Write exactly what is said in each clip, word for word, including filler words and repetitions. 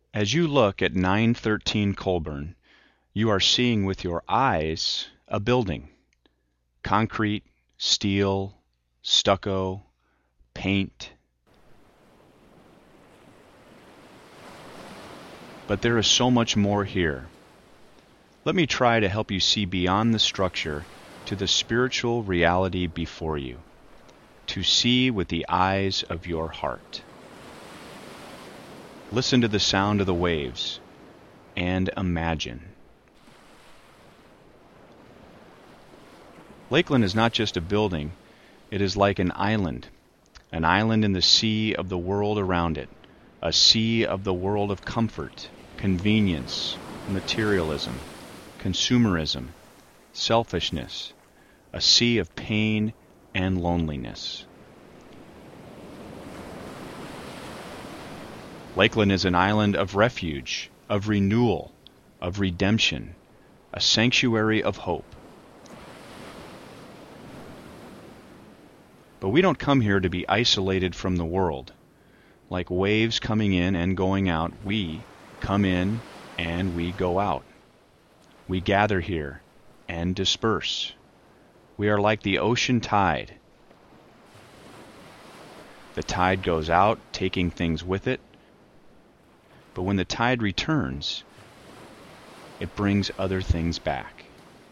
As you look at nine thirteen Colburn, you are seeing with your eyes a building. Concrete, steel, stucco, paint. But there is so much more here. Let me try to help you see beyond the structure to the spiritual reality before you, to see with the eyes of your heart. Listen to the sound of the waves and imagine. Lakeland is not just a building, it is like an island, an island in the sea of the world around it, a sea of the world of comfort, convenience, materialism, consumerism, selfishness, a sea of pain and loneliness. Lakeland is an island of refuge, of renewal, of redemption, a sanctuary of hope. But we don't come here to be isolated from the world. Like waves coming in and going out, we come in and we go out. We gather here and disperse. We are like the ocean tide. The tide goes out, taking things with it. But when the tide returns, it brings other things back.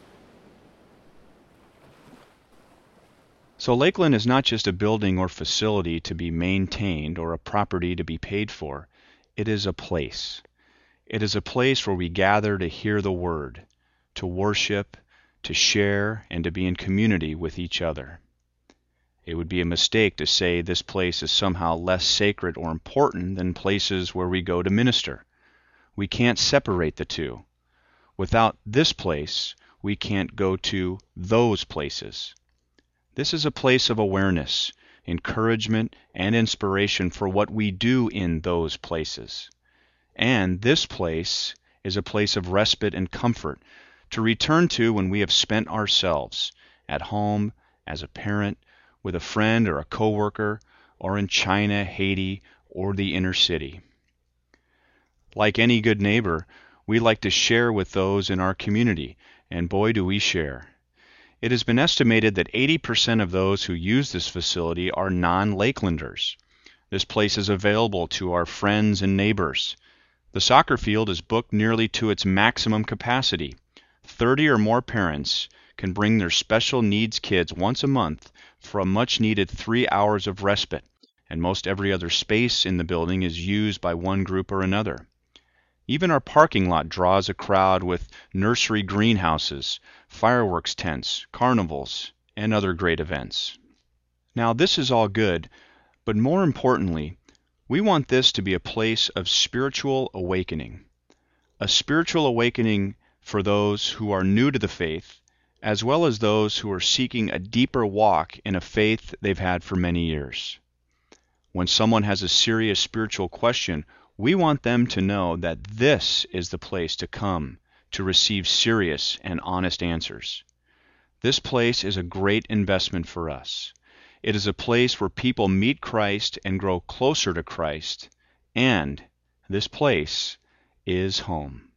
So Lakeland is not just a building or facility to be maintained or a property to be paid for. It is a place. It is a place where we gather to hear the word, to worship, to share, and to be in community with each other. It would be a mistake to say this place is somehow less sacred or important than places where we go to minister. We can't separate the two. Without this place, we can't go to those places. This is a place of awareness, encouragement, and inspiration for what we do in those places. And this place is a place of respite and comfort to return to when we have spent ourselves at home, as a parent, with a friend or a coworker, or in China, Haiti, or the inner city. Like any good neighbor, we like to share with those in our community, and boy do we share. It has been estimated that eighty percent of those who use this facility are non-Lakelanders. This place is available to our friends and neighbors. The soccer field is booked nearly to its maximum capacity. thirty or more parents can bring their special needs kids once a month for a much-needed three hours of respite, and most every other space in the building is used by one group or another. Even our parking lot draws a crowd with nursery greenhouses, fireworks tents, carnivals, and other great events. Now, this is all good, but more importantly, we want this to be a place of spiritual awakening, a spiritual awakening for those who are new to the faith, as well as those who are seeking a deeper walk in a faith they've had for many years. When someone has a serious spiritual question, we want them to know that this is the place to come to receive serious and honest answers. This place is a great investment for us. It is a place where people meet Christ and grow closer to Christ, and this place is home.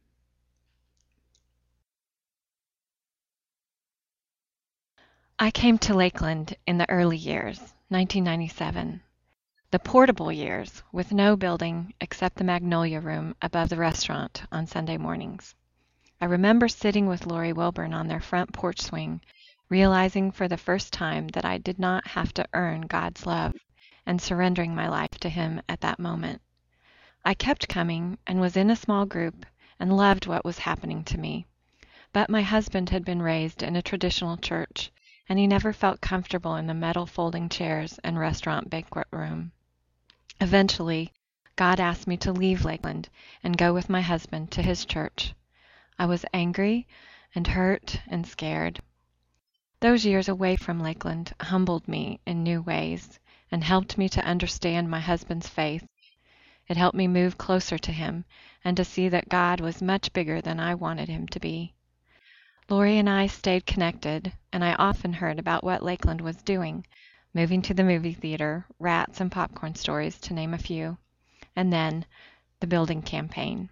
I came to Lakeland in the early years, nineteen ninety-seven. The portable years, with no building except the Magnolia Room above the restaurant on Sunday mornings. I remember sitting with Lori Wilburn on their front porch swing, realizing for the first time that I did not have to earn God's love, and surrendering my life to Him at that moment. I kept coming and was in a small group and loved what was happening to me. But my husband had been raised in a traditional church, and he never felt comfortable in the metal folding chairs and restaurant banquet room. Eventually, God asked me to leave Lakeland and go with my husband to his church. I was angry and hurt and scared. Those years away from Lakeland humbled me in new ways and helped me to understand my husband's faith. It helped me move closer to him and to see that God was much bigger than I wanted him to be. Lori and I stayed connected, and I often heard about what Lakeland was doing, moving to the movie theater, rats and popcorn stories, to name a few. And then, the building campaign.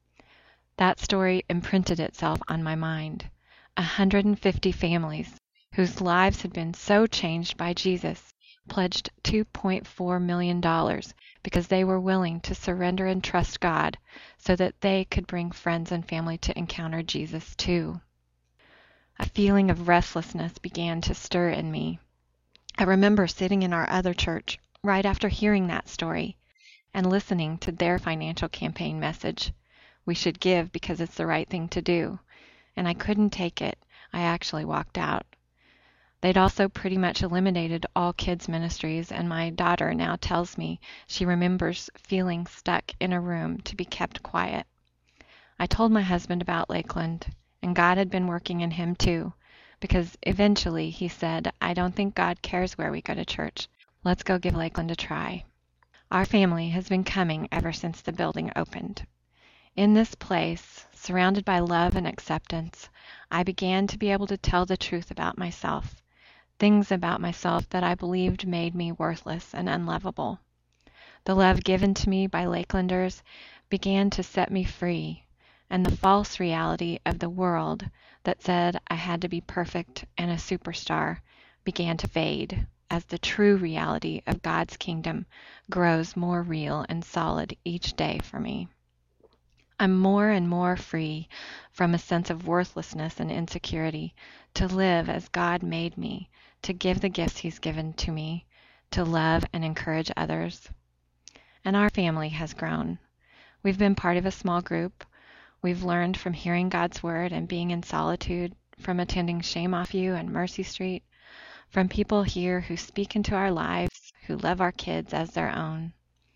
That story imprinted itself on my mind. one hundred fifty families whose lives had been so changed by Jesus pledged two point four million dollars because they were willing to surrender and trust God so that they could bring friends and family to encounter Jesus too. A feeling of restlessness began to stir in me. I remember sitting in our other church right after hearing that story and listening to their financial campaign message. We should give because it's the right thing to do. And I couldn't take it. I actually walked out. They'd also pretty much eliminated all kids' ministries, and my daughter now tells me she remembers feeling stuck in a room to be kept quiet. I told my husband about Lakeland, and God had been working in him too, because eventually he said, I don't think God cares where we go to church. Let's go give Lakeland a try. Our family has been coming ever since the building opened. In this place, surrounded by love and acceptance, I began to be able to tell the truth about myself, things about myself that I believed made me worthless and unlovable. The love given to me by Lakelanders began to set me free, and the false reality of the world that said I had to be perfect and a superstar began to fade as the true reality of God's kingdom grows more real and solid each day for me. I'm more and more free from a sense of worthlessness and insecurity to live as God made me, to give the gifts He's given to me, to love and encourage others. And our family has grown. We've been part of a small group. We've learned from hearing God's Word and being in solitude, from attending Shame Off You and Mercy Street, from people here who speak into our lives, who love our kids as their own.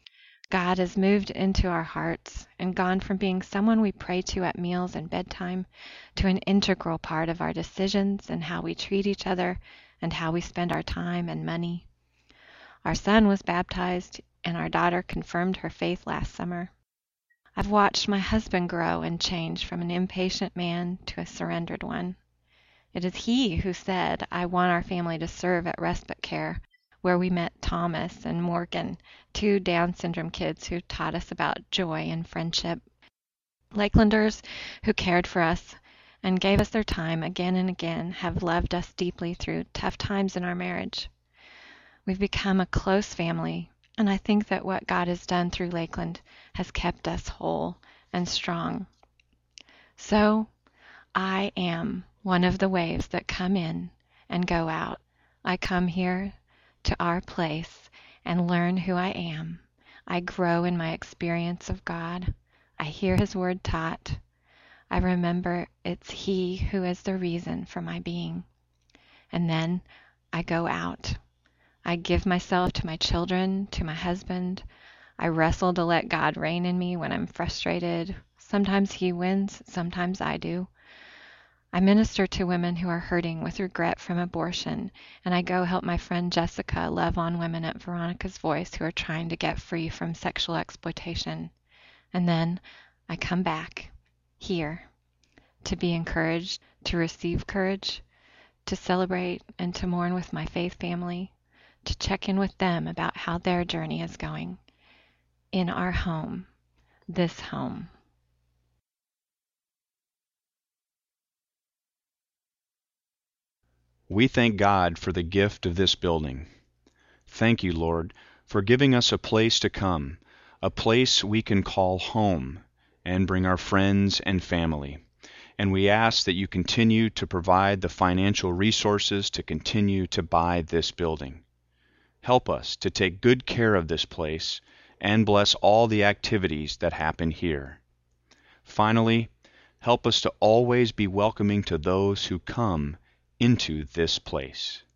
God has moved into our hearts and gone from being someone we pray to at meals and bedtime to an integral part of our decisions and how we treat each other and how we spend our time and money. Our son was baptized and our daughter confirmed her faith last summer. I've watched my husband grow and change from an impatient man to a surrendered one. It is he who said, I want our family to serve at respite care, where we met Thomas and Morgan, two Down syndrome kids who taught us about joy and friendship. Lakelanders who cared for us and gave us their time again and again have loved us deeply through tough times in our marriage. We've become a close family, and I think that what God has done through Lakeland has kept us whole and strong. So, I am one of the waves that come in and go out. I come here to our place and learn who I am. I grow in my experience of God. I hear His Word taught. I remember it's He who is the reason for my being. And then I go out. I give myself to my children, to my husband. I wrestle to let God reign in me when I'm frustrated. Sometimes He wins, sometimes I do. I minister to women who are hurting with regret from abortion, and I go help my friend Jessica love on women at Veronica's Voice who are trying to get free from sexual exploitation. And then I come back, here, to be encouraged, to receive courage, to celebrate and to mourn with my faith family, to check in with them about how their journey is going. In our home, this home. We thank God for the gift of this building. Thank you, Lord, for giving us a place to come, a place we can call home and bring our friends and family. And we ask that you continue to provide the financial resources to continue to buy this building. Help us to take good care of this place and bless all the activities that happen here. Finally, help us to always be welcoming to those who come into this place.